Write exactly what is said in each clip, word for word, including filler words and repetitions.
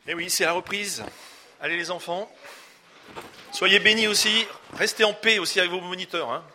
Et oui, c'est la reprise. Allez les enfants, soyez bénis aussi, restez en paix aussi avec vos moniteurs. Hein.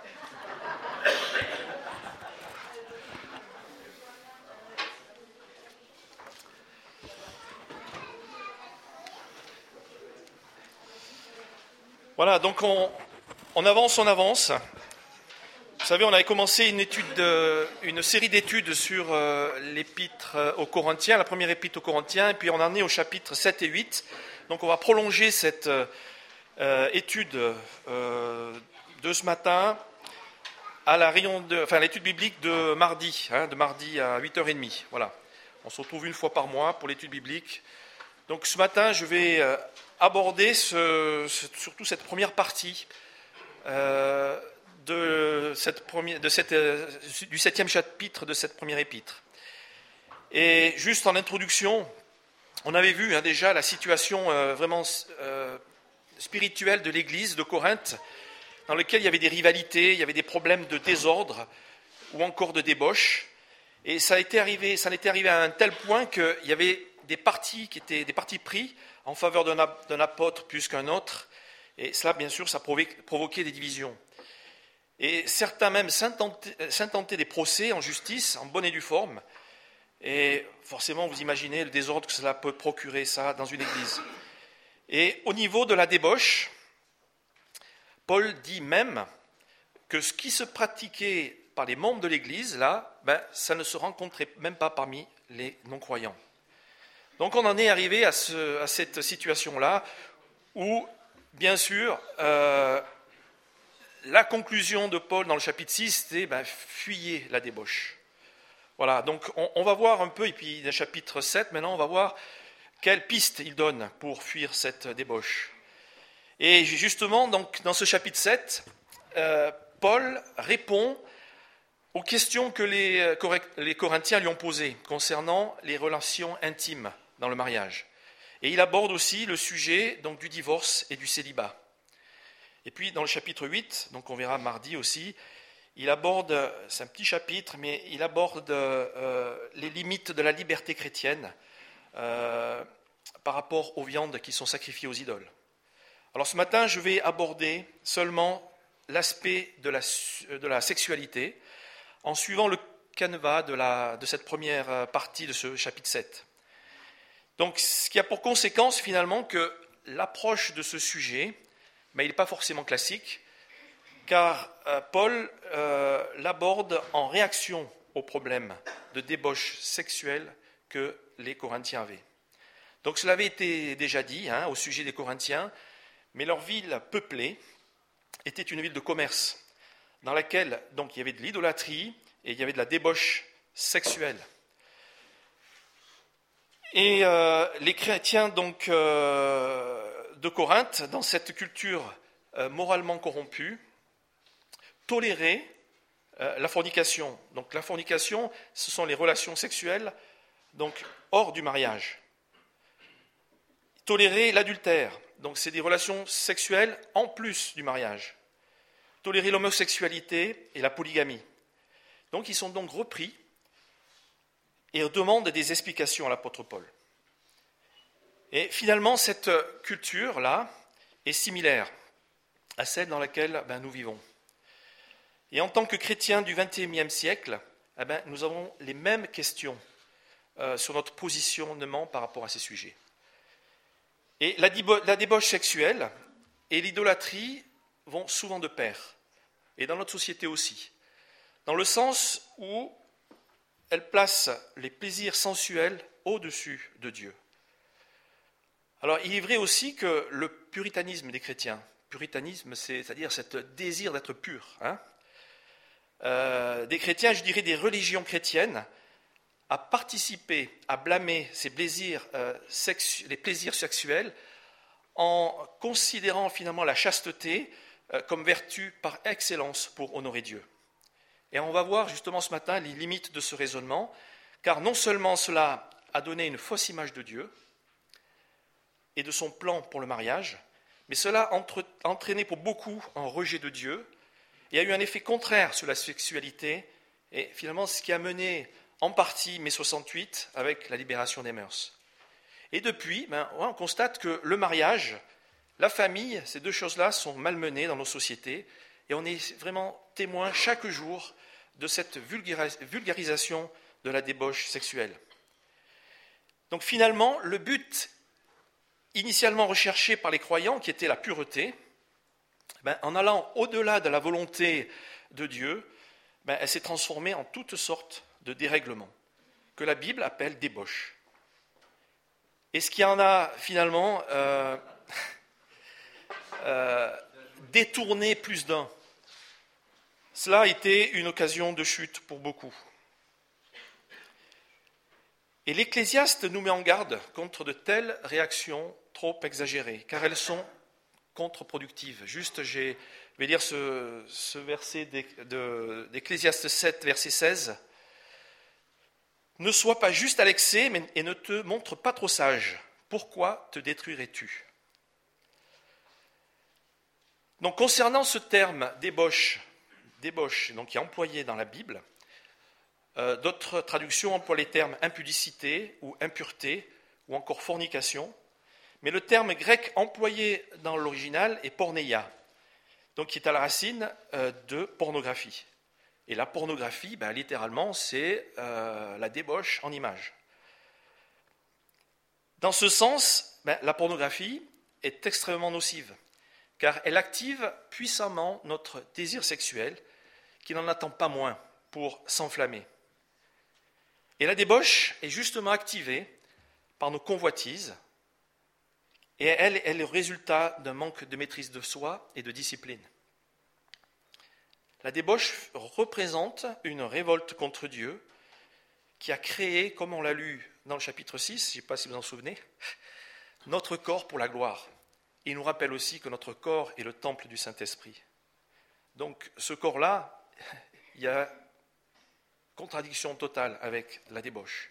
Voilà, donc on, on avance, on avance. Vous savez, on avait commencé une étude, de, une série d'études sur euh, l'épître aux Corinthiens, la première épître aux Corinthiens, et puis on en est au chapitre sept et huit. Donc on va prolonger cette euh, étude euh, de ce matin à la rayon de, enfin l'étude biblique de mardi, hein, de mardi à huit heures trente. Voilà. On se retrouve une fois par mois pour l'étude biblique. Donc ce matin, je vais euh, aborder ce, ce, surtout cette première partie euh, de cette première, de cette, euh, du septième chapitre de cette première épître. Et juste en introduction, on avait vu hein, déjà la situation euh, vraiment euh, spirituelle de l'Église de Corinthe, dans laquelle il y avait des rivalités, il y avait des problèmes de désordre ou encore de débauche. Et ça a été arrivé, ça en était arrivé à un tel point qu'il y avait des partis qui étaient des partis pris en faveur d'un, d'un apôtre plus qu'un autre. Et cela, bien sûr, ça provoquait des divisions. Et certains même s'intentaient des procès en justice, en bonne et due forme. Et forcément, vous imaginez le désordre que cela peut procurer, ça, dans une église. Et au niveau de la débauche, Paul dit même que ce qui se pratiquait par les membres de l'église, là, ben, ça ne se rencontrait même pas parmi les non-croyants. Donc on en est arrivé à, ce, à cette situation-là où, bien sûr, euh, la conclusion de Paul dans le chapitre six, c'était ben, fuyez la débauche. Voilà, donc on, on va voir un peu, et puis dans le chapitre sept, maintenant on va voir quelles pistes il donne pour fuir cette débauche. Et justement, donc, dans ce chapitre sept, euh, Paul répond aux questions que les, les Corinthiens lui ont posées concernant les relations intimes dans le mariage. Et il aborde aussi le sujet donc, du divorce et du célibat. Et puis dans le chapitre huit, donc on verra mardi aussi, il aborde, c'est un petit chapitre, mais il aborde euh, les limites de la liberté chrétienne euh, par rapport aux viandes qui sont sacrifiées aux idoles. Alors ce matin, je vais aborder seulement l'aspect de la, de la sexualité en suivant le canevas de, la, de cette première partie de ce chapitre sept. Donc ce qui a pour conséquence finalement que l'approche de ce sujet, ben, il n'est pas forcément classique, car euh, Paul euh, l'aborde en réaction au problème de débauche sexuelle que les Corinthiens avaient. Donc cela avait été déjà dit hein, au sujet des Corinthiens, mais leur ville peuplée était une ville de commerce, dans laquelle donc, il y avait de l'idolâtrie et il y avait de la débauche sexuelle. Et euh, les chrétiens donc, euh, de Corinthe, dans cette culture euh, moralement corrompue, toléraient euh, la fornication. Donc la fornication, ce sont les relations sexuelles donc, hors du mariage. Tolérer l'adultère. Donc, c'est des relations sexuelles en plus du mariage. Tolérer l'homosexualité et la polygamie. Donc, ils sont donc repris et demandent des explications à l'apôtre Paul. Et finalement, cette culture-là est similaire à celle dans laquelle ben, nous vivons. Et en tant que chrétiens du vingt et unième siècle, eh ben, nous avons les mêmes questions euh, sur notre positionnement par rapport à ces sujets. Et la, la débauche sexuelle et l'idolâtrie vont souvent de pair, et dans notre société aussi, dans le sens où elles placent les plaisirs sensuels au-dessus de Dieu. Alors, il est vrai aussi que le puritanisme des chrétiens, puritanisme, c'est, c'est-à-dire ce désir d'être pur, hein, euh, des chrétiens, je dirais des religions chrétiennes, à participer, à blâmer ces plaisirs, euh, sexu- les plaisirs sexuels en considérant finalement la chasteté euh, comme vertu par excellence pour honorer Dieu. Et on va voir justement ce matin les limites de ce raisonnement, car non seulement cela a donné une fausse image de Dieu et de son plan pour le mariage, mais cela a entre- entraîné pour beaucoup un rejet de Dieu et a eu un effet contraire sur la sexualité, et finalement ce qui a mené en partie mai soixante-huit avec la libération des mœurs. Et depuis, ben, on constate que le mariage, la famille, ces deux choses-là sont malmenées dans nos sociétés, et on est vraiment témoin chaque jour de cette vulgarisation de la débauche sexuelle. Donc finalement, le but initialement recherché par les croyants, qui était la pureté, ben, en allant au-delà de la volonté de Dieu, ben, elle s'est transformée en toutes sortes de dérèglements, que la Bible appelle débauche. Et ce qui en a finalement euh, euh, détourné plus d'un, cela a été une occasion de chute pour beaucoup. Et l'Ecclésiaste nous met en garde contre de telles réactions trop exagérées, car elles sont contre-productives. Juste, je vais lire ce, ce verset d'Ecclésiaste sept, verset seize. « Ne sois pas juste à l'excès et ne te montre pas trop sage. Pourquoi te détruirais-tu » Donc, concernant ce terme débauche, débauche donc, qui est employé dans la Bible, euh, d'autres traductions emploient les termes impudicité ou impureté ou encore fornication. Mais le terme grec employé dans l'original est porneia, donc qui est à la racine euh, de pornographie. Et la pornographie, ben, littéralement, c'est euh, la débauche en images. Dans ce sens, ben, la pornographie est extrêmement nocive, car elle active puissamment notre désir sexuel, qui n'en attend pas moins pour s'enflammer. Et la débauche est justement activée par nos convoitises, et elle est le résultat d'un manque de maîtrise de soi et de discipline. La débauche représente une révolte contre Dieu qui a créé, comme on l'a lu dans le chapitre six, je ne sais pas si vous en souvenez, notre corps pour la gloire. Il nous rappelle aussi que notre corps est le temple du Saint-Esprit. Donc ce corps-là, il y a contradiction totale avec la débauche.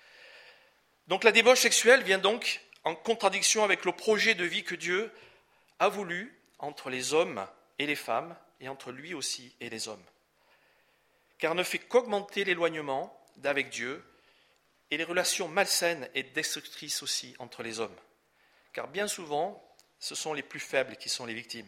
Donc la débauche sexuelle vient donc en contradiction avec le projet de vie que Dieu a voulu entre les hommes et les femmes, et entre lui aussi et les hommes. Car ne fait qu'augmenter l'éloignement d'avec Dieu et les relations malsaines et destructrices aussi entre les hommes. Car bien souvent, ce sont les plus faibles qui sont les victimes.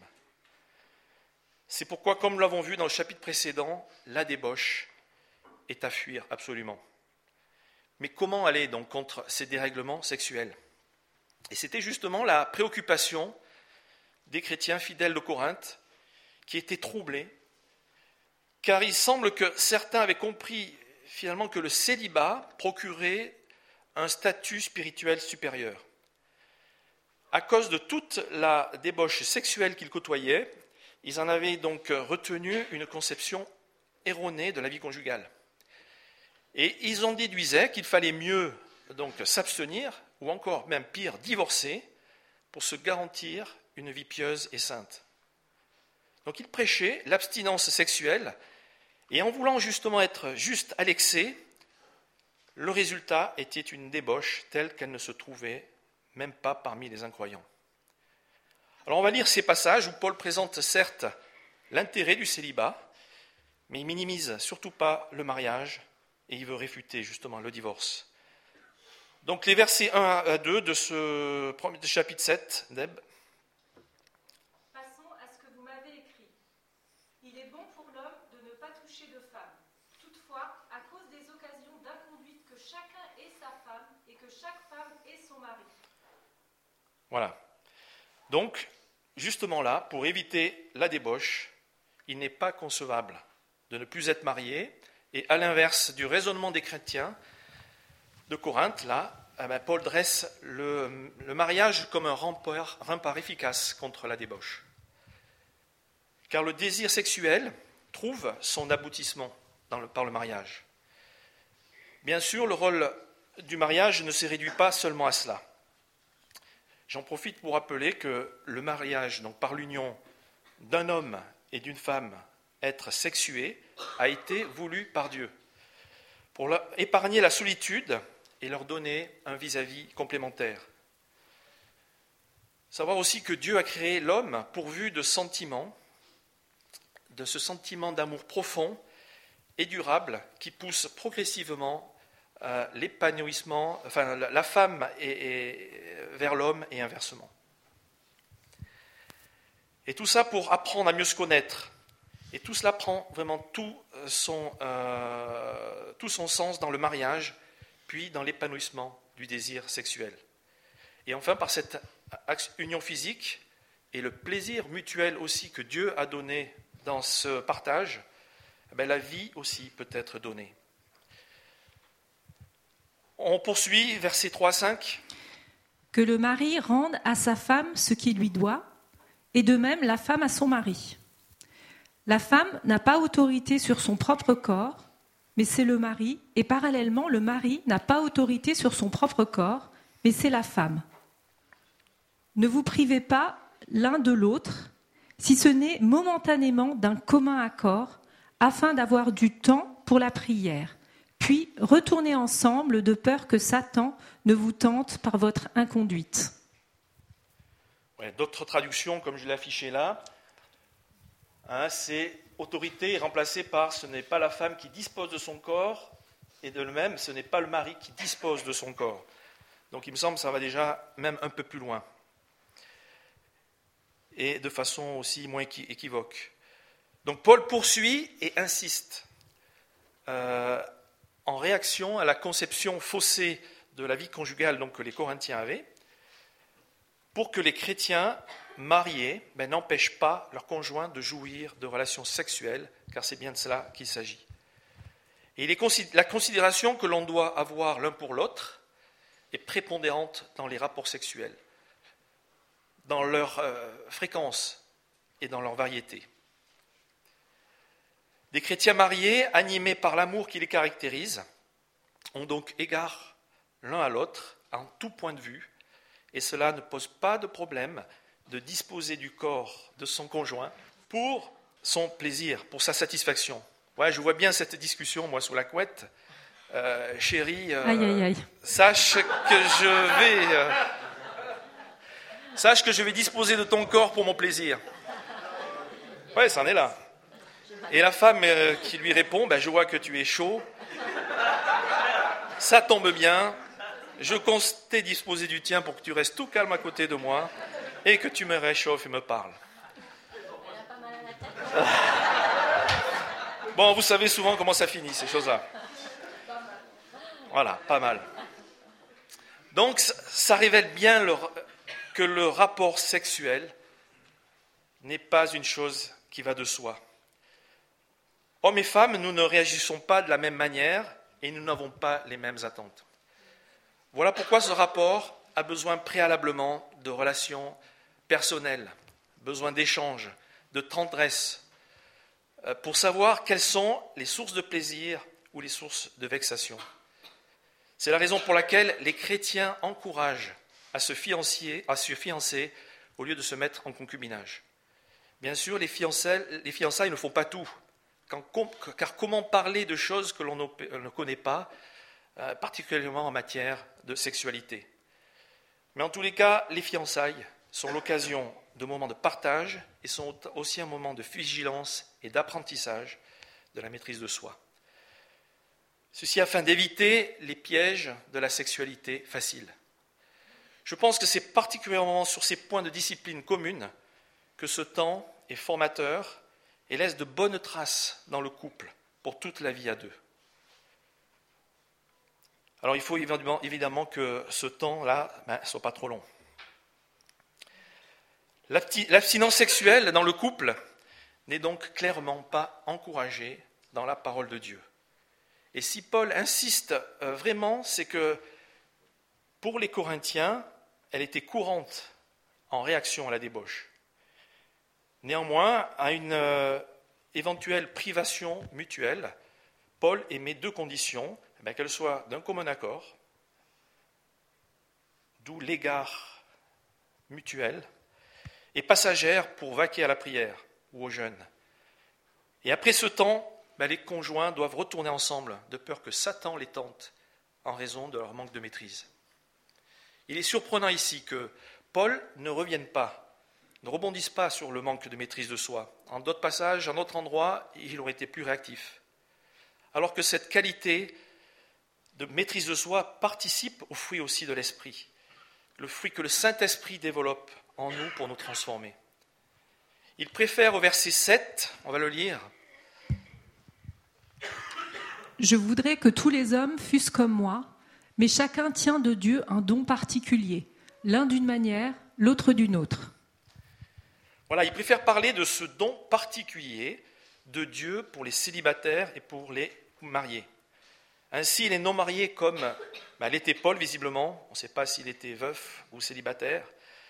C'est pourquoi, comme nous l'avons vu dans le chapitre précédent, la débauche est à fuir absolument. Mais comment aller donc contre ces dérèglements sexuels ? Et c'était justement la préoccupation des chrétiens fidèles de Corinthe qui étaient troublés, car il semble que certains avaient compris finalement que le célibat procurait un statut spirituel supérieur. À cause de toute la débauche sexuelle qu'ils côtoyaient, ils en avaient donc retenu une conception erronée de la vie conjugale. Et ils en déduisaient qu'il fallait mieux donc s'abstenir, ou encore même pire, divorcer, pour se garantir une vie pieuse et sainte. Donc ils prêchaient l'abstinence sexuelle, et en voulant justement être juste à l'excès, le résultat était une débauche telle qu'elle ne se trouvait même pas parmi les incroyants. Alors on va lire ces passages où Paul présente certes l'intérêt du célibat, mais il minimise surtout pas le mariage, et il veut réfuter justement le divorce. Donc les versets un à deux de ce chapitre sept, Deb. Passons à ce que vous m'avez écrit. Il est bon pour l'homme de ne pas toucher de femme. Toutefois, à cause des occasions d'inconduite que chacun ait sa femme et que chaque femme ait son mari. Voilà. Donc, justement là, pour éviter la débauche, il n'est pas concevable de ne plus être marié. Et à l'inverse du raisonnement des chrétiens de Corinthe, là, eh bien, Paul dresse le, le mariage comme un rempart, rempart efficace contre la débauche. Car le désir sexuel trouve son aboutissement dans le, par le mariage. Bien sûr, le rôle du mariage ne se réduit pas seulement à cela. J'en profite pour rappeler que le mariage, donc par l'union d'un homme et d'une femme, être sexués, a été voulu par Dieu, pour leur épargner la solitude et leur donner un vis-à-vis complémentaire. Savoir aussi que Dieu a créé l'homme pourvu de sentiments, de ce sentiment d'amour profond et durable qui pousse progressivement euh, l'épanouissement, enfin la, la femme est, est vers l'homme et inversement. Et tout ça pour apprendre à mieux se connaître. Et tout cela prend vraiment tout son, euh, tout son sens dans le mariage, puis dans l'épanouissement du désir sexuel. Et enfin, par cette union physique et le plaisir mutuel aussi que Dieu a donné dans ce partage, ben la vie aussi peut être donnée. On poursuit, versets trois à cinq. Que le mari rende à sa femme ce qu'il lui doit, et de même la femme à son mari. La femme n'a pas autorité sur son propre corps, mais c'est le mari, et parallèlement, le mari n'a pas autorité sur son propre corps, mais c'est la femme. Ne vous privez pas l'un de l'autre, si ce n'est momentanément d'un commun accord, afin d'avoir du temps pour la prière, puis retournez ensemble de peur que Satan ne vous tente par votre inconduite. Ouais, d'autres traductions, comme je l'ai affiché là, hein, c'est autorité est remplacée par ce n'est pas la femme qui dispose de son corps, et de même, ce n'est pas le mari qui dispose de son corps. Donc il me semble que ça va déjà même un peu plus loin. Et de façon aussi moins équivoque. Donc Paul poursuit et insiste euh, en réaction à la conception faussée de la vie conjugale donc, que les Corinthiens avaient, pour que les chrétiens mariés ben, n'empêchent pas leurs conjoints de jouir de relations sexuelles, car c'est bien de cela qu'il s'agit. Et il est, la considération que l'on doit avoir l'un pour l'autre est prépondérante dans les rapports sexuels, dans leur euh, fréquence et dans leur variété. Des chrétiens mariés, animés par l'amour qui les caractérise, ont donc égard l'un à l'autre en tout point de vue, et cela ne pose pas de problème de disposer du corps de son conjoint pour son plaisir, pour sa satisfaction. Ouais, je vois bien cette discussion, moi, sous la couette. Euh, chérie, euh, aïe, aïe, aïe. sache que je vais... Euh, sache que je vais disposer de ton corps pour mon plaisir. Ouais, ça en est là. Et la femme euh, qui lui répond, ben, je vois que tu es chaud. Ça tombe bien. Je comptais disposer du tien pour que tu restes tout calme à côté de moi et que tu me réchauffes et me parles. Bon, vous savez souvent comment ça finit, ces choses-là. Voilà, pas mal. Donc, ça révèle bien le, que le rapport sexuel n'est pas une chose qui va de soi. Hommes et femmes, nous ne réagissons pas de la même manière et nous n'avons pas les mêmes attentes. Voilà pourquoi ce rapport a besoin préalablement de relations personnelles, besoin d'échanges, de tendresse, pour savoir quelles sont les sources de plaisir ou les sources de vexation. C'est la raison pour laquelle les chrétiens encouragent à se fiancer, à se fiancer au lieu de se mettre en concubinage. Bien sûr, les fiançailles, les fiançailles ne font pas tout, car comment parler de choses que l'on ne connaît pas, particulièrement en matière de sexualité. Mais en tous les cas, les fiançailles sont l'occasion de moments de partage et sont aussi un moment de vigilance et d'apprentissage de la maîtrise de soi. Ceci afin d'éviter les pièges de la sexualité facile. Je pense que c'est particulièrement sur ces points de discipline commune que ce temps est formateur et laisse de bonnes traces dans le couple pour toute la vie à deux. Alors il faut évidemment, évidemment que ce temps-là ne ben, soit pas trop long. L'abstinence sexuelle dans le couple n'est donc clairement pas encouragée dans la parole de Dieu. Et si Paul insiste vraiment, c'est que pour les Corinthiens, elle était courante en réaction à la débauche. Néanmoins, à une euh, éventuelle privation mutuelle, Paul émet deux conditions, eh bien, qu'elles soient d'un commun accord, d'où l'égard mutuel, et passagère pour vaquer à la prière ou au jeûne. Et après ce temps, ben, les conjoints doivent retourner ensemble, de peur que Satan les tente en raison de leur manque de maîtrise. Il est surprenant ici que Paul ne revienne pas, ne rebondisse pas sur le manque de maîtrise de soi. En d'autres passages, en d'autres endroits, il aurait été plus réactif. Alors que cette qualité de maîtrise de soi participe au fruit aussi de l'esprit, le fruit que le Saint-Esprit développe en nous pour nous transformer. Il préfère au verset sept, on va le lire. Je voudrais que tous les hommes fussent comme moi, mais chacun tient de Dieu un don particulier, l'un d'une manière, l'autre d'une autre. Voilà, il préfère parler de ce don particulier de Dieu pour les célibataires et pour les mariés. Ainsi, les non-mariés, comme ben, l'était Paul, visiblement, on ne sait pas s'il était veuf ou célibataire,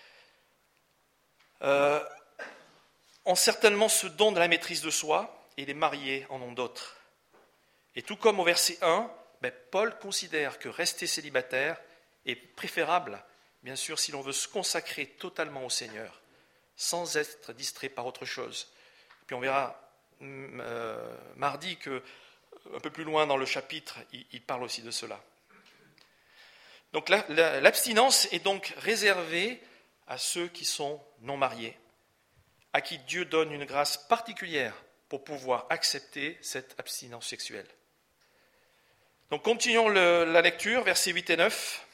euh, ont certainement ce don de la maîtrise de soi, et les mariés en ont d'autres. Et tout comme au verset un, ben, Paul considère que rester célibataire est préférable, bien sûr, si l'on veut se consacrer totalement au Seigneur, sans être distrait par autre chose. Puis on verra euh, mardi que un peu plus loin dans le chapitre, il parle aussi de cela. Donc l'abstinence est donc réservée à ceux qui sont non mariés, à qui Dieu donne une grâce particulière pour pouvoir accepter cette abstinence sexuelle. Donc continuons le, la lecture, versets huit et neuf.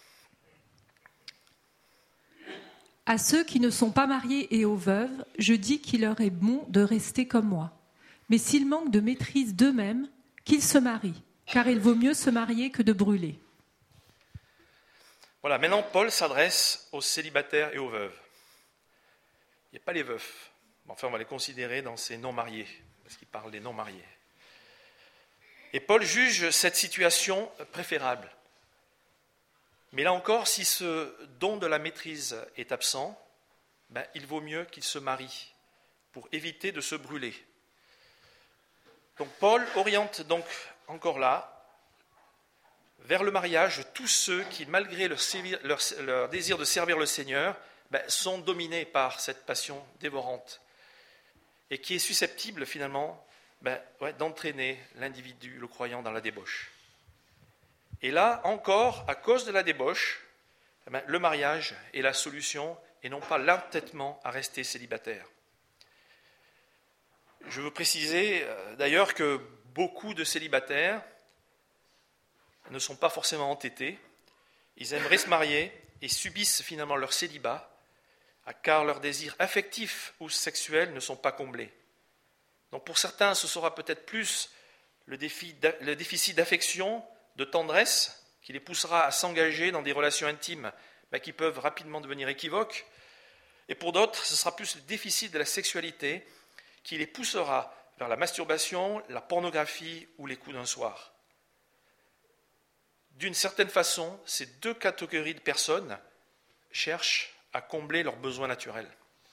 À ceux qui ne sont pas mariés et aux veuves, je dis qu'il leur est bon de rester comme moi. Mais s'ils manquent de maîtrise d'eux-mêmes, qu'ils se marient, car il vaut mieux se marier que de brûler. Voilà, maintenant Paul s'adresse aux célibataires et aux veuves. Il n'y a pas les veufs. Enfin, on va les considérer dans ces non-mariés, parce qu'il parle des non-mariés. Et Paul juge cette situation préférable. Mais là encore, si ce don de la maîtrise est absent, ben, il vaut mieux qu'il se marie pour éviter de se brûler. Donc Paul oriente donc encore là vers le mariage tous ceux qui, malgré leur, leur, leur désir de servir le Seigneur, ben, sont dominés par cette passion dévorante et qui est susceptible finalement ben, ouais, d'entraîner l'individu, le croyant, dans la débauche. Et là encore, à cause de la débauche, ben, le mariage est la solution et non pas l'entêtement à rester célibataire. Je veux préciser d'ailleurs que beaucoup de célibataires ne sont pas forcément entêtés. Ils aimeraient se marier et subissent finalement leur célibat car leurs désirs affectifs ou sexuels ne sont pas comblés. Donc pour certains, ce sera peut-être plus le, défi, le déficit d'affection, de tendresse qui les poussera à s'engager dans des relations intimes mais qui peuvent rapidement devenir équivoques. Et pour d'autres, ce sera plus le déficit de la sexualité qui les poussera vers la masturbation, la pornographie ou les coups d'un soir. D'une certaine façon, ces deux catégories de personnes cherchent à combler leurs besoins naturels.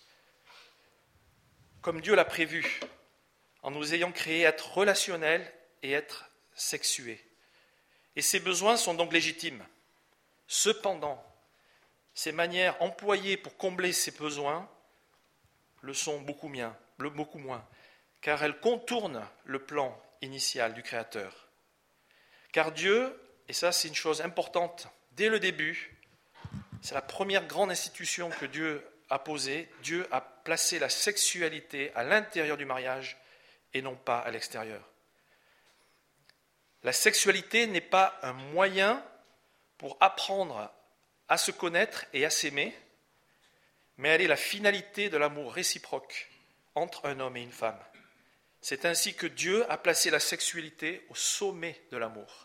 Comme Dieu l'a prévu, en nous ayant créés être relationnels et être sexués. Et ces besoins sont donc légitimes. Cependant, ces manières employées pour combler ces besoins le sont beaucoup moins. beaucoup moins, car elle contourne le plan initial du Créateur. Car Dieu, et ça c'est une chose importante, dès le début, c'est la première grande institution que Dieu a posée, Dieu a placé la sexualité à l'intérieur du mariage et non pas à l'extérieur. La sexualité n'est pas un moyen pour apprendre à se connaître et à s'aimer, mais elle est la finalité de l'amour réciproque entre un homme et une femme. C'est ainsi que Dieu a placé la sexualité au sommet de l'amour.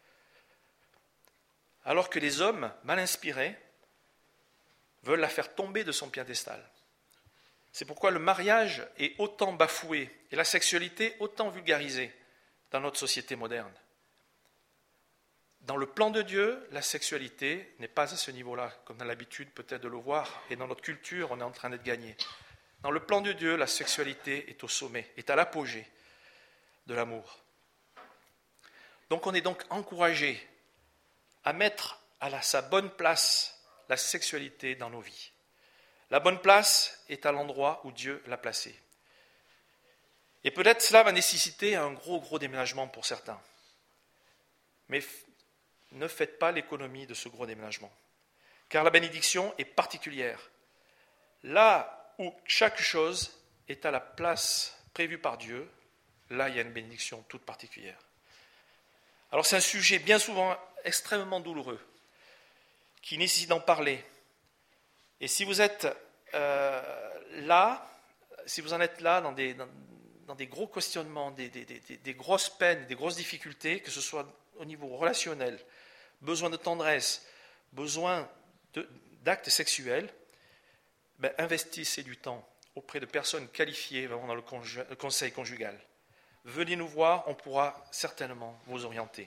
Alors que les hommes, mal inspirés, veulent la faire tomber de son piédestal. C'est pourquoi le mariage est autant bafoué et la sexualité autant vulgarisée dans notre société moderne. Dans le plan de Dieu, la sexualité n'est pas à ce niveau-là, comme on a l'habitude peut-être de le voir, et dans notre culture, on est en train d'être gagné. Dans le plan de Dieu, la sexualité est au sommet, est à l'apogée de l'amour. Donc on est donc encouragé à mettre à la, sa bonne place la sexualité dans nos vies. La bonne place est à l'endroit où Dieu l'a placée. Et peut-être cela va nécessiter un gros, gros déménagement pour certains. Mais ne faites pas l'économie de ce gros déménagement, car la bénédiction est particulière. Là où chaque chose est à la place prévue par Dieu, là il y a une bénédiction toute particulière. Alors c'est un sujet bien souvent extrêmement douloureux, qui nécessite d'en parler. Et si vous êtes euh, là, si vous en êtes là dans des, dans, dans des gros questionnements, des, des, des, des grosses peines, des grosses difficultés, que ce soit au niveau relationnel, besoin de tendresse, besoin de, d'actes sexuels, ben investissez du temps auprès de personnes qualifiées vraiment dans le, conju- le conseil conjugal. Venez nous voir, on pourra certainement vous orienter.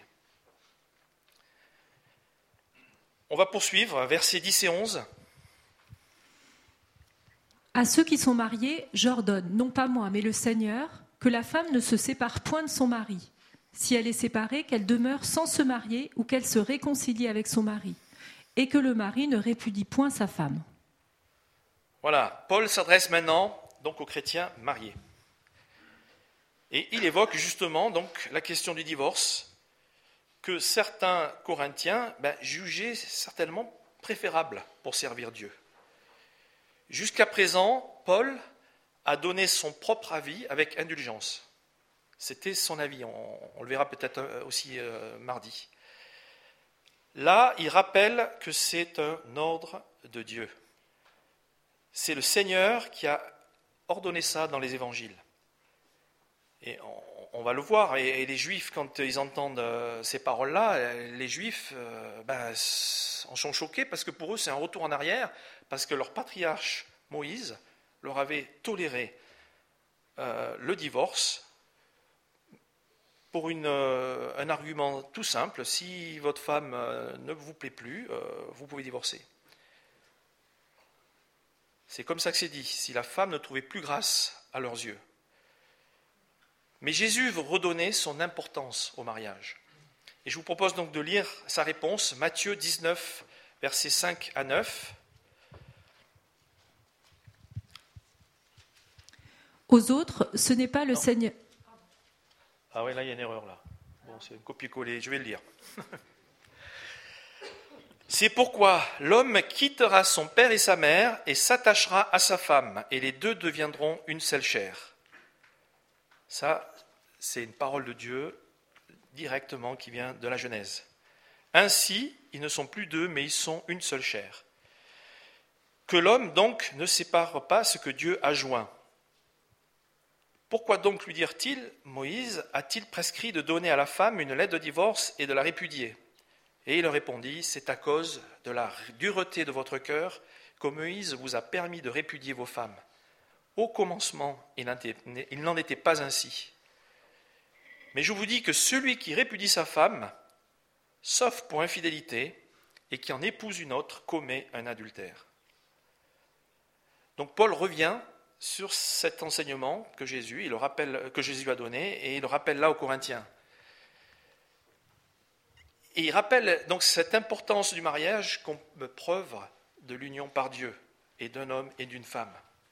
On va poursuivre, versets dix et onze. À ceux qui sont mariés, j'ordonne, non pas moi, mais le Seigneur, que la femme ne se sépare point de son mari. Si elle est séparée, qu'elle demeure sans se marier ou qu'elle se réconcilie avec son mari, et que le mari ne répudie point sa femme. Voilà, Paul s'adresse maintenant donc aux chrétiens mariés. Et il évoque justement donc la question du divorce, que certains Corinthiens ben, jugeaient certainement préférable pour servir Dieu. Jusqu'à présent, Paul a donné son propre avis avec indulgence. C'était son avis, on, on le verra peut-être aussi euh, mardi. Là, il rappelle que c'est un ordre de Dieu. C'est le Seigneur qui a ordonné ça dans les évangiles. Et on, on va le voir, et, et les Juifs, quand ils entendent euh, ces paroles-là, les Juifs euh, ben, en sont choqués parce que pour eux, c'est un retour en arrière, parce que leur patriarche Moïse leur avait toléré euh, le divorce pour une, euh, un argument tout simple: si votre femme euh, ne vous plaît plus, euh, vous pouvez divorcer. C'est comme ça que c'est dit, si la femme ne trouvait plus grâce à leurs yeux. Mais Jésus veut redonner son importance au mariage. Et je vous propose donc de lire sa réponse, Matthieu dix-neuf, versets cinq à neuf. Aux autres, ce n'est pas le Non. Seigneur. Ah oui, là il y a une erreur là. Bon, c'est un copier-coller, je vais le lire. C'est pourquoi l'homme quittera son père et sa mère et s'attachera à sa femme, et les deux deviendront une seule chair. Ça, c'est une parole de Dieu directement qui vient de la Genèse. Ainsi, ils ne sont plus deux, mais ils sont une seule chair. Que l'homme, donc, ne sépare pas ce que Dieu a joint. Pourquoi donc, lui dirent-ils, Moïse a-t-il prescrit de donner à la femme une lettre de divorce et de la répudier ? Et il leur répondit, c'est à cause de la dureté de votre cœur que Moïse vous a permis de répudier vos femmes. Au commencement, il n'en était pas ainsi. Mais je vous dis que celui qui répudie sa femme, sauf pour infidélité, et qui en épouse une autre, commet un adultère. Donc Paul revient sur cet enseignement que Jésus, il le rappelle, que Jésus a donné, et il le rappelle là aux Corinthiens. Et il rappelle donc cette importance du mariage comme preuve de l'union par Dieu et d'un homme et d'une femme.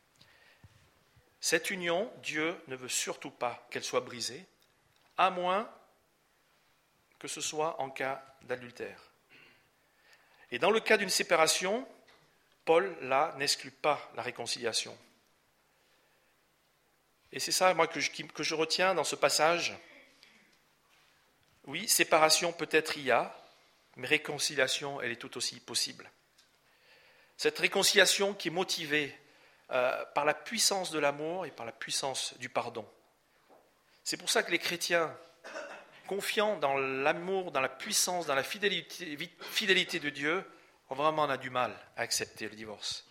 Cette union, Dieu ne veut surtout pas qu'elle soit brisée, à moins que ce soit en cas d'adultère. Et dans le cas d'une séparation, Paul, là, n'exclut pas la réconciliation. Et c'est ça, moi, que je, que je retiens dans ce passage. Oui, séparation peut-être il y a, mais réconciliation, elle est tout aussi possible. Cette réconciliation qui est motivée euh, par la puissance de l'amour et par la puissance du pardon. C'est pour ça que les chrétiens, confiants dans l'amour, dans la puissance, dans la fidélité, fidélité de Dieu, ont vraiment on a du mal à accepter le divorce.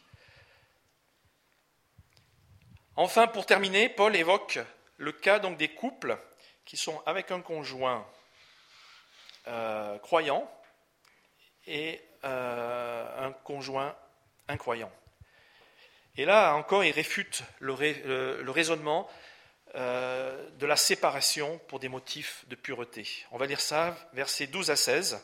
Enfin, pour terminer, Paul évoque le cas donc des couples qui sont avec un conjoint euh, croyant et euh, un conjoint incroyant. Et là encore, il réfute le, rai, le, le raisonnement euh, de la séparation pour des motifs de pureté. On va lire ça, versets douze à seize.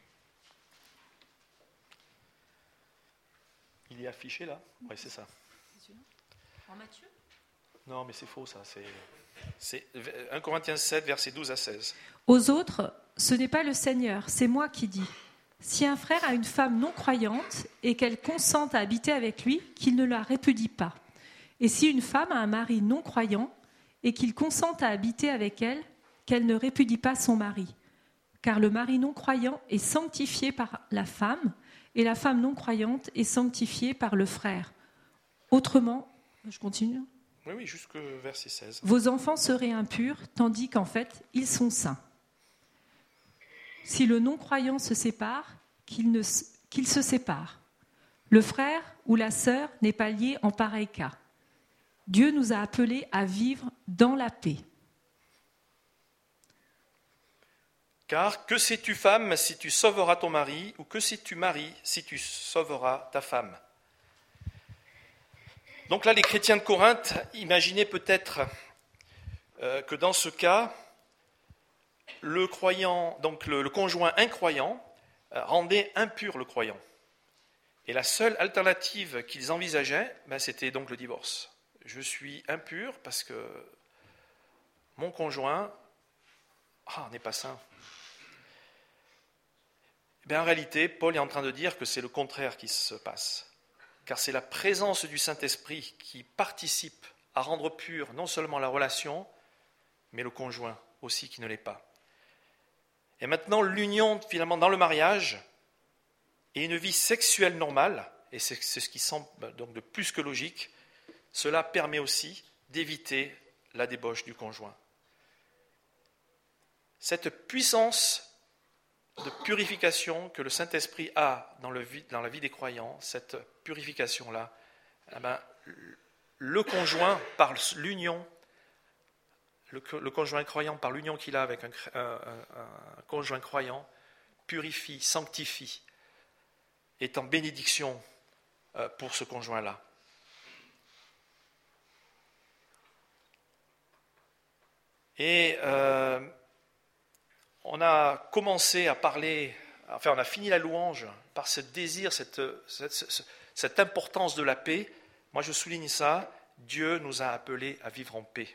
Il est affiché là ? Oui, c'est ça. En Matthieu ? Non, mais c'est faux ça. C'est, c'est un Corinthiens sept, versets douze à seize. Aux autres, ce n'est pas le Seigneur, c'est moi qui dis. Si un frère a une femme non croyante et qu'elle consente à habiter avec lui, qu'il ne la répudie pas. Et si une femme a un mari non croyant et qu'il consente à habiter avec elle, qu'elle ne répudie pas son mari. car le mari non-croyant est sanctifié par la femme, et la femme non-croyante est sanctifiée par le frère. Autrement, je continue. Oui, oui, jusqu'au verset seize. Vos enfants seraient impurs, tandis qu'en fait, ils sont saints. Si le non-croyant se sépare, qu'il, ne, qu'il se sépare. Le frère ou la sœur n'est pas lié en pareil cas. Dieu nous a appelés à vivre dans la paix. Car que sais-tu, femme, si tu sauveras ton mari, ou que sais-tu, mari, si tu sauveras ta femme ? Donc là, les chrétiens de Corinthe imaginaient peut-être euh, que dans ce cas, le croyant, donc le, le conjoint incroyant, euh, rendait impur le croyant. Et la seule alternative qu'ils envisageaient, ben, c'était donc le divorce. Je suis impur parce que mon conjoint ah, n'est pas saint. Ben, en réalité, Paul est en train de dire que c'est le contraire qui se passe. Car c'est la présence du Saint-Esprit qui participe à rendre pure non seulement la relation, mais le conjoint aussi qui ne l'est pas. Et maintenant, l'union finalement dans le mariage et une vie sexuelle normale, et c'est, c'est ce qui semble donc de plus que logique, cela permet aussi d'éviter la débauche du conjoint. Cette puissance de purification que le Saint-Esprit a dans, le, dans la vie des croyants, cette purification-là, eh ben, le conjoint, par l'union, le, le conjoint croyant, par l'union qu'il a avec un, un, un, un conjoint croyant, purifie, sanctifie, est en bénédiction pour ce conjoint-là. Et euh, on a commencé à parler, enfin on a fini la louange par ce désir, cette, cette, cette importance de la paix. Moi je souligne ça, Dieu nous a appelés à vivre en paix.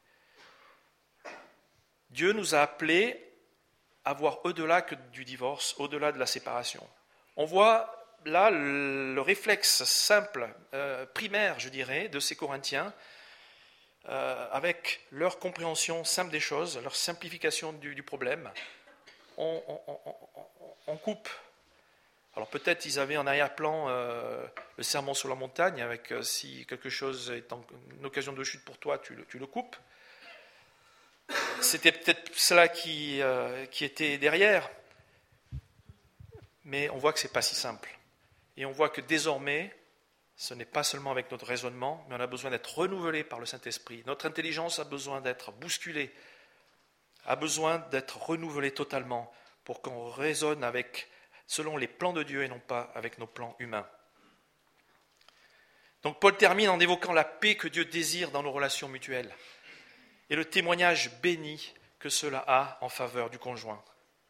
Dieu nous a appelés à voir au-delà que du divorce, au-delà de la séparation. On voit là le, le réflexe simple, euh, primaire je dirais, de ces Corinthiens, Euh, avec leur compréhension simple des choses, leur simplification du, du problème, on, on, on, on, on coupe. Alors peut-être ils avaient en arrière-plan euh, le sermon sur la montagne, avec euh, si quelque chose est en, une occasion de chute pour toi, tu le, tu le coupes. C'était peut-être cela qui, euh, qui était derrière, mais on voit que ce n'est pas si simple. Et on voit que désormais, ce n'est pas seulement avec notre raisonnement, mais on a besoin d'être renouvelé par le Saint-Esprit. Notre intelligence a besoin d'être bousculée, a besoin d'être renouvelée totalement pour qu'on raisonne avec, selon les plans de Dieu et non pas avec nos plans humains. Donc Paul termine en évoquant la paix que Dieu désire dans nos relations mutuelles et le témoignage béni que cela a en faveur du conjoint.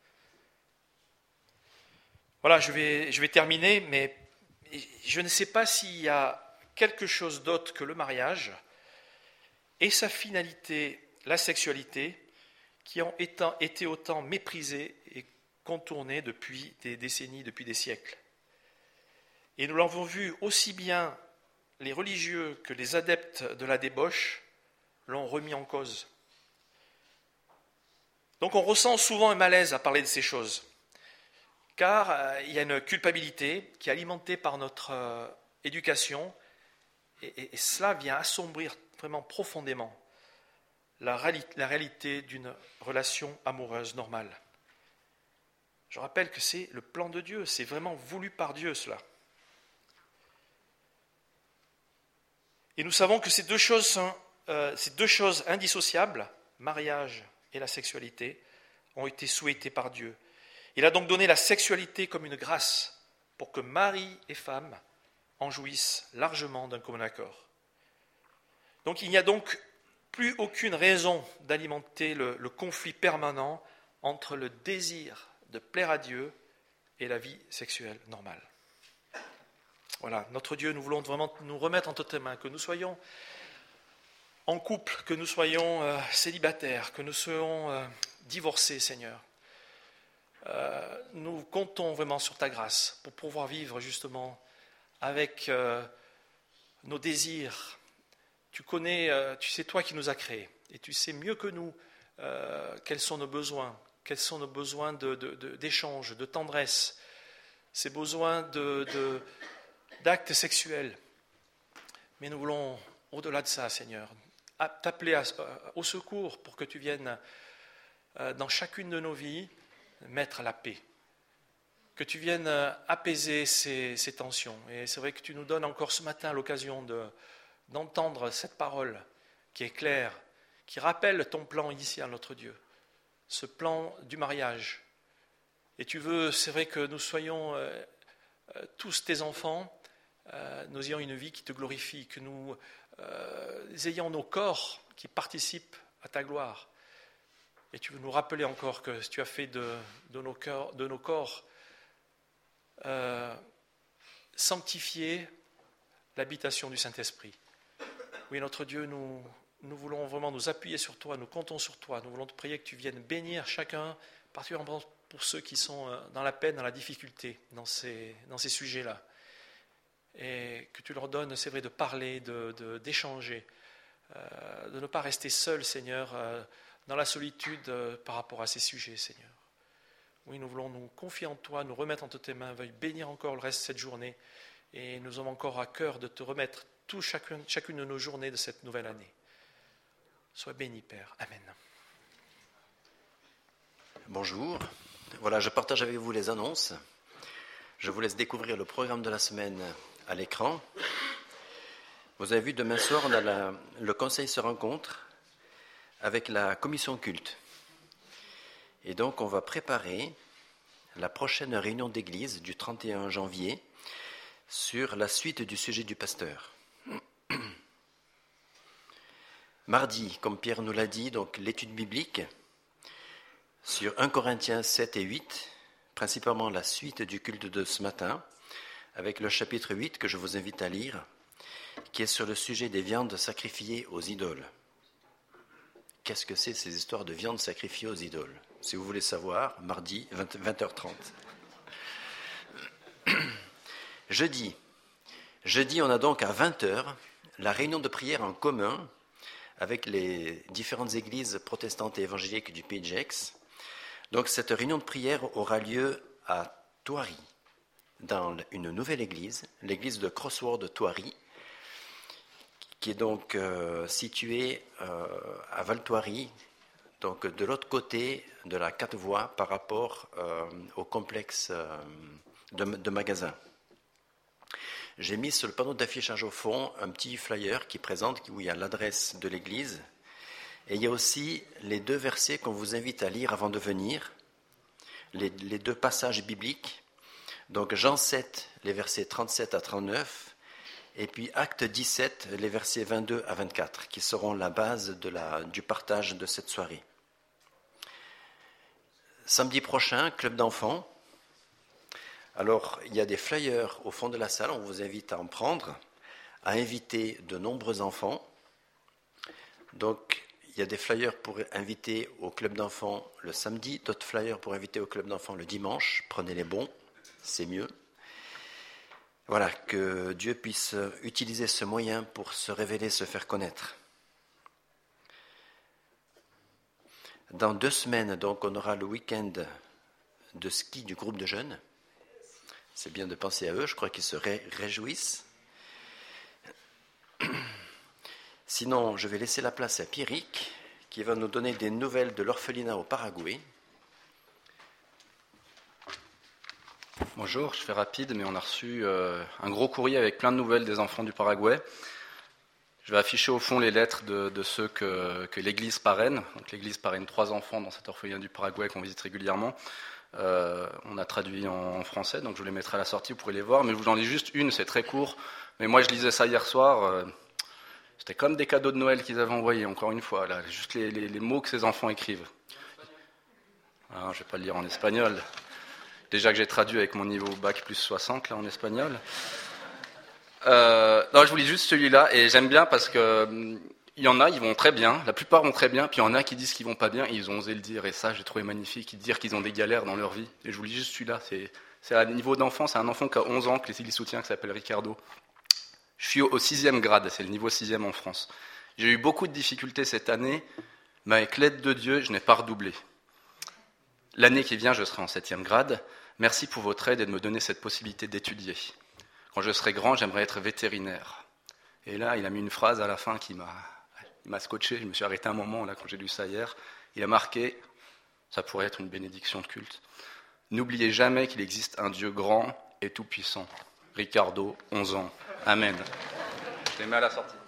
Voilà, je vais, je vais terminer, mais je ne sais pas s'il y a quelque chose d'autre que le mariage et sa finalité, la sexualité, qui ont été autant méprisées et contournées depuis des décennies, depuis des siècles. Et nous l'avons vu, aussi bien les religieux que les adeptes de la débauche l'ont remis en cause. Donc on ressent souvent un malaise à parler de ces choses. Car euh, il y a une culpabilité qui est alimentée par notre euh, éducation et, et, et cela vient assombrir vraiment profondément la, réali- la réalité d'une relation amoureuse normale. Je rappelle que c'est le plan de Dieu, c'est vraiment voulu par Dieu cela. Et nous savons que ces deux choses sont, euh, ces deux choses indissociables, mariage et la sexualité, ont été souhaitées par Dieu. Il a donc donné la sexualité comme une grâce pour que mari et femme en jouissent largement d'un commun accord. Donc il n'y a donc plus aucune raison d'alimenter le, le conflit permanent entre le désir de plaire à Dieu et la vie sexuelle normale. Voilà, notre Dieu, nous voulons vraiment nous remettre entre tes mains, que nous soyons en couple, que nous soyons euh, célibataires, que nous soyons euh, divorcés, Seigneur. Euh, nous comptons vraiment sur ta grâce pour pouvoir vivre justement avec euh, nos désirs. Tu connais, euh, tu sais toi qui nous as créés et tu sais mieux que nous euh, quels sont nos besoins, quels sont nos besoins de, de, de, d'échange, de tendresse, ces besoins de, de, d'actes sexuels. Mais nous voulons, au-delà de ça, Seigneur, t'appeler à, au secours pour que tu viennes dans chacune de nos vies mettre la paix. Que tu viennes apaiser ces, ces tensions. Et c'est vrai que tu nous donnes encore ce matin l'occasion de, d'entendre cette parole qui est claire, qui rappelle ton plan initial, notre Dieu, ce plan du mariage. Et tu veux, c'est vrai que nous soyons euh, tous tes enfants, euh, nous ayons une vie qui te glorifie, que nous euh, ayons nos corps qui participent à ta gloire. Et tu veux nous rappeler encore que tu as fait de, de, nos, corps, de nos corps euh, sanctifier l'habitation du Saint-Esprit. Oui, notre Dieu, nous, nous voulons vraiment nous appuyer sur toi, nous comptons sur toi, nous voulons te prier que tu viennes bénir chacun, particulièrement pour ceux qui sont dans la peine, dans la difficulté, dans ces, dans ces sujets-là. Et que tu leur donnes, c'est vrai, de parler, de, de, d'échanger, euh, de ne pas rester seul, Seigneur, euh, dans la solitude euh, par rapport à ces sujets, Seigneur. Oui, nous voulons nous confier en toi, nous remettre entre tes mains, veuille bénir encore le reste de cette journée. Et nous avons encore à cœur de te remettre tout, chacune, chacune de nos journées de cette nouvelle année. Sois béni, Père. Amen. Bonjour. Voilà, je partage avec vous les annonces. Je vous laisse découvrir le programme de la semaine à l'écran. Vous avez vu, demain soir, on a la, le conseil se rencontre avec la commission culte. Et donc, on va préparer la prochaine réunion d'église du trente et un janvier sur la suite du sujet du pasteur. Mardi, comme Pierre nous l'a dit, donc l'étude biblique sur un Corinthiens sept et huit, principalement la suite du culte de ce matin, avec le chapitre huit que je vous invite à lire, qui est sur le sujet des viandes sacrifiées aux idoles. Qu'est-ce que c'est ces histoires de viande sacrifiée aux idoles? Si vous voulez savoir, mardi, vingt heures trente. Jeudi. Jeudi, on a donc à vingt heures la réunion de prière en commun avec les différentes églises protestantes et évangéliques du Pays de Gex. Donc cette réunion de prière aura lieu à Thoiry, dans une nouvelle église, l'église de Crossword Thoiry, qui est donc euh, située euh, à Val-Thoiry, donc de l'autre côté de la quatre voies par rapport euh, au complexe euh, de, de magasins. J'ai mis sur le panneau d'affichage au fond un petit flyer qui présente, où il y a l'adresse de l'église. Et il y a aussi les deux versets qu'on vous invite à lire avant de venir, les, les deux passages bibliques. Donc Jean sept, les versets trente-sept à trente-neuf, et puis Acte dix-sept, les versets vingt-deux à vingt-quatre, qui seront la base de la, du partage de cette soirée. Samedi prochain, club d'enfants. Alors, il y a des flyers au fond de la salle, on vous invite à en prendre, à inviter de nombreux enfants. Donc, il y a des flyers pour inviter au club d'enfants le samedi, d'autres flyers pour inviter au club d'enfants le dimanche. Prenez les bons, c'est mieux. Voilà, que Dieu puisse utiliser ce moyen pour se révéler, se faire connaître. Dans deux semaines, donc, on aura le week-end de ski du groupe de jeunes. C'est bien de penser à eux, je crois qu'ils se ré- réjouissent. Sinon, je vais laisser la place à Pierrick, qui va nous donner des nouvelles de l'orphelinat au Paraguay. Bonjour, je fais rapide, mais on a reçu euh, un gros courrier avec plein de nouvelles des enfants du Paraguay. Je vais afficher au fond les lettres de, de ceux que, que l'Église parraine. Donc, l'Église parraine trois enfants dans cet orphelinat du Paraguay qu'on visite régulièrement. Euh, on a traduit en, en français, donc je vous les mettrai à la sortie, vous pourrez les voir. Mais je vous en lis juste une, c'est très court. Mais moi, je lisais ça hier soir. Euh, c'était comme des cadeaux de Noël qu'ils avaient envoyés, encore une fois. Là, juste les, les, les mots que ces enfants écrivent. Alors, je ne vais pas le lire en espagnol. Déjà que j'ai traduit avec mon niveau bac plus soixante là, en espagnol. Euh, non, je vous lis juste celui-là, et j'aime bien parce que hum, il y en a, ils vont très bien, la plupart vont très bien, puis il y en a qui disent qu'ils vont pas bien, et ils ont osé le dire, et ça, j'ai trouvé magnifique, ils dire qu'ils ont des galères dans leur vie. Et je vous lis juste celui-là, c'est, c'est à niveau d'enfant, c'est un enfant qui a onze ans, que les soutient, qui s'appelle Ricardo. Je suis au, au sixième grade, c'est le niveau sixième en France. J'ai eu beaucoup de difficultés cette année, mais avec l'aide de Dieu, je n'ai pas redoublé. l'année qui vient, je serai en septième grade. Merci pour votre aide et de me donner cette possibilité d'étudier. Quand je serai grand, j'aimerais être vétérinaire. Et là, il a mis une phrase à la fin qui m'a, il m'a scotché. Je me suis arrêté un moment là quand j'ai lu ça hier. Il a marqué, ça pourrait être une bénédiction de culte. N'oubliez jamais qu'il existe un Dieu grand et tout-puissant. Ricardo, onze ans. Amen. Je les mets à la sortie.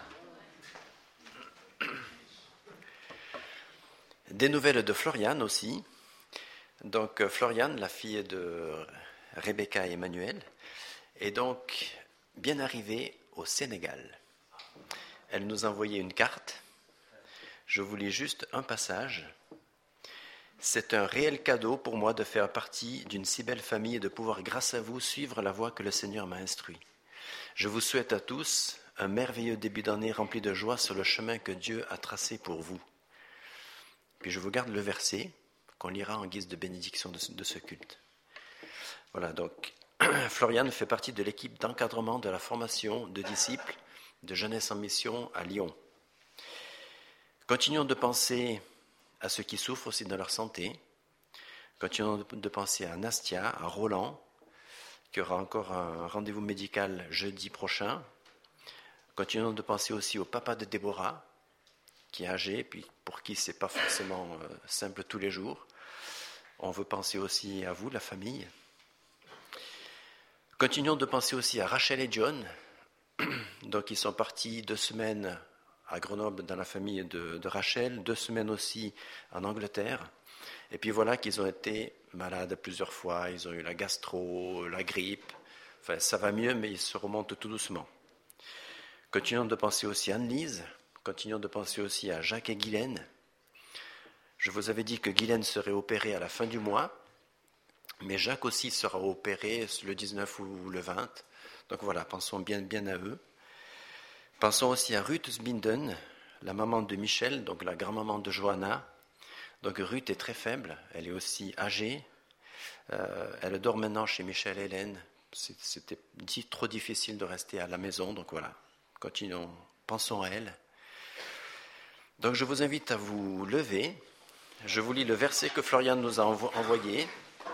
Des nouvelles de Floriane aussi. Donc Floriane, la fille de Rebecca et Emmanuel, est donc bien arrivée au Sénégal. Elle nous a envoyé une carte. Je vous lis juste un passage. C'est un réel cadeau pour moi de faire partie d'une si belle famille et de pouvoir, grâce à vous, suivre la voie que le Seigneur m'a instruit. Je vous souhaite à tous un merveilleux début d'année rempli de joie sur le chemin que Dieu a tracé pour vous. Puis je vous garde le verset qu'on lira en guise de bénédiction de ce, de ce culte. Voilà, donc Floriane fait partie de l'équipe d'encadrement de la formation de disciples de Jeunesse en Mission à Lyon. Continuons de penser à ceux qui souffrent aussi de leur santé. Continuons de penser à Nastia, à Roland, qui aura encore un rendez-vous médical jeudi prochain. Continuons de penser aussi au papa de Déborah, qui est âgé, puis pour qui ce n'est pas forcément euh, simple tous les jours. On veut penser aussi à vous, la famille. Continuons de penser aussi à Rachel et John. Donc ils sont partis deux semaines à Grenoble dans la famille de, de Rachel, deux semaines aussi en Angleterre. Et puis voilà qu'ils ont été malades plusieurs fois, ils ont eu la gastro, la grippe. Enfin, ça va mieux, mais ils se remontent tout doucement. Continuons de penser aussi à Anne-Lise. Continuons de penser aussi à Jacques et Guylaine. Je vous avais dit que Guylaine serait opérée à la fin du mois, mais Jacques aussi sera opéré le dix-neuf ou le vingt. Donc voilà, pensons bien, bien à eux. Pensons aussi à Ruth Sbinden, la maman de Michel, donc la grand-maman de Johanna. Donc Ruth est très faible, elle est aussi âgée. Euh, elle dort maintenant chez Michel et Hélène. C'était dit, trop difficile de rester à la maison, donc voilà, continuons, pensons à elle. Donc je vous invite à vous lever. Je vous lis le verset que Florian nous a envoyé.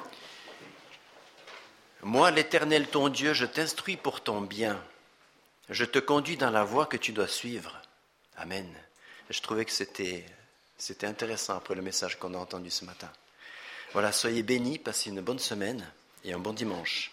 « Moi, l'Éternel, ton Dieu, je t'instruis pour ton bien. Je te conduis dans la voie que tu dois suivre. » Amen. Je trouvais que c'était, c'était intéressant après le message qu'on a entendu ce matin. Voilà, soyez bénis, passez une bonne semaine et un bon dimanche.